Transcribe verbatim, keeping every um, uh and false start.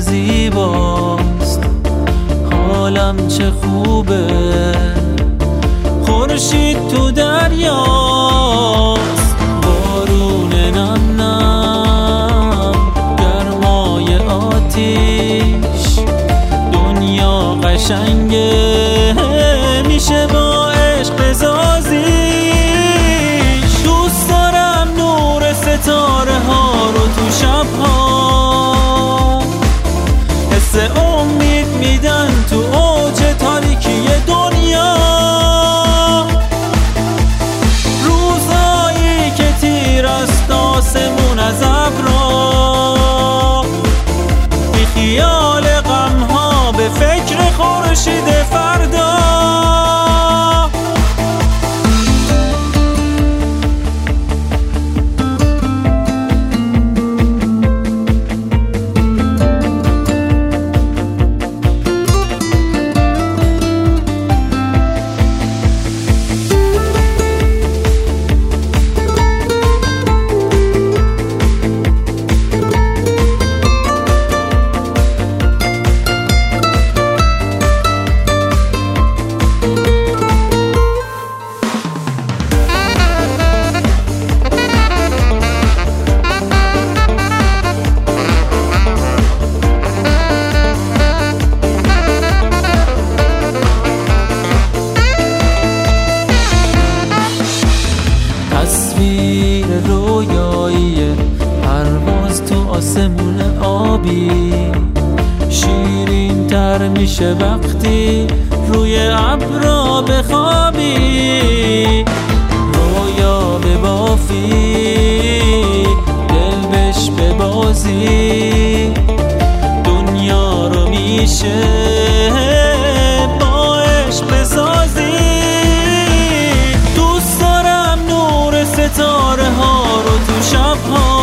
زیباست، حالم چه خوبه، خورشید تو دریاست، بارون نم نم، گرمای آتیش، دنیا قشنگه میشه با عشق بزازیش. دوست دارم نور ستاره ها رو تو شبها، حس امید میدن تو اوج تاریکی دنیا. روزایی که تیر است آسمون از ابرا، بی خیال غمها به فکر خورشید فردا. تصویر رویایی پرواز تو آسمون آبی، شیرین تر میشه وقتی روی ابرا بخوابی. رویا ببافی، دل بش ببازی، دنیا رو میشه با عشق بسازی. ستاره ها رو تو شبها